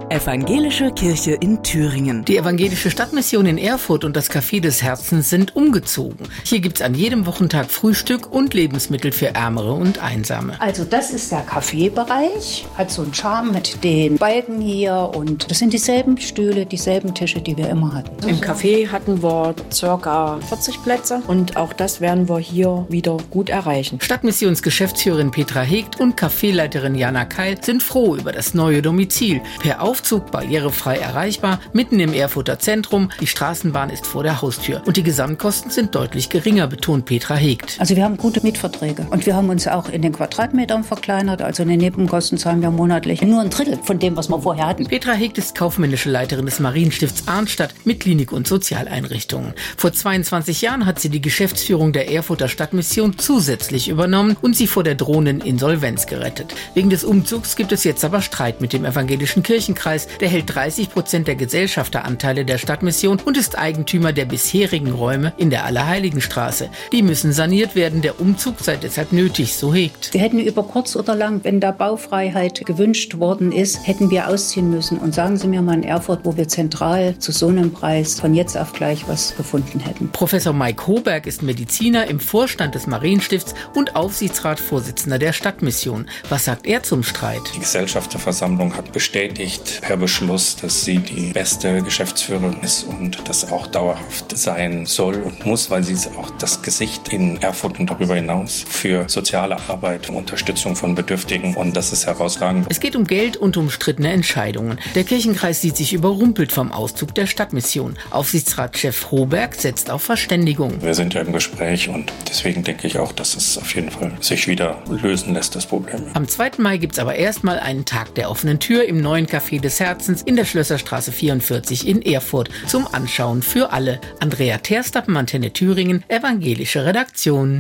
Evangelische Kirche in Thüringen. Die Evangelische Stadtmission in Erfurt und das Café des Herzens sind umgezogen. Hier gibt's an jedem Wochentag Frühstück und Lebensmittel für Ärmere und Einsame. Also das ist der Kaffeebereich, hat so einen Charme mit den Balken hier und das sind dieselben Stühle, dieselben Tische, die wir immer hatten. Im Café hatten wir ca. 40 Plätze und auch das werden wir hier wieder gut erreichen. Stadtmissionsgeschäftsführerin Petra Hegt und Caféleiterin Jana Keil sind froh über das neue Domizil. Per Aufzug barrierefrei erreichbar, mitten im Erfurter Zentrum. Die Straßenbahn ist vor der Haustür. Und die Gesamtkosten sind deutlich geringer, betont Petra Hegt. Also wir haben gute Mietverträge und wir haben uns auch in den Quadratmetern verkleinert. Also in den Nebenkosten zahlen wir monatlich nur ein Drittel von dem, was wir vorher hatten. Petra Hegt ist kaufmännische Leiterin des Marienstifts Arnstadt mit Klinik und Sozialeinrichtungen. Vor 22 Jahren hat sie die Geschäftsführung der Erfurter Stadtmission zusätzlich übernommen und sie vor der drohenden Insolvenz gerettet. Wegen des Umzugs gibt es jetzt aber Streit mit dem evangelischen Kirchenkreis. Der hält 30% der Gesellschafteranteile der Stadtmission und ist Eigentümer der bisherigen Räume in der Allerheiligenstraße. Die müssen saniert werden, der Umzug sei deshalb nötig, so Hegt. Wir hätten über kurz oder lang, wenn da Baufreiheit gewünscht worden ist, hätten wir ausziehen müssen. Und sagen Sie mir mal in Erfurt, wo wir zentral zu so einem Preis von jetzt auf gleich was gefunden hätten. Professor Mike Hoberg ist Mediziner im Vorstand des Marienstifts und Aufsichtsratsvorsitzender der Stadtmission. Was sagt er zum Streit? Die Gesellschafterversammlung hat bestätigt per Beschluss, dass sie die beste Geschäftsführerin ist und das auch dauerhaft sein soll und muss, weil sie ist auch das Gesicht in Erfurt und darüber hinaus für soziale Arbeit, Unterstützung von Bedürftigen und das ist herausragend. Es geht um Geld und umstrittene Entscheidungen. Der Kirchenkreis sieht sich überrumpelt vom Auszug der Stadtmission. Aufsichtsratschef Hoberg setzt auf Verständigung. Wir sind ja im Gespräch und deswegen denke ich auch, dass es auf jeden Fall sich wieder lösen lässt, das Problem. Am 2. Mai gibt es aber erstmal einen Tag der offenen Tür im neuen Café des Herzens in der Schlösserstraße 44 in Erfurt. Zum Anschauen für alle. Andrea Terstappen, Antenne Thüringen, evangelische Redaktion.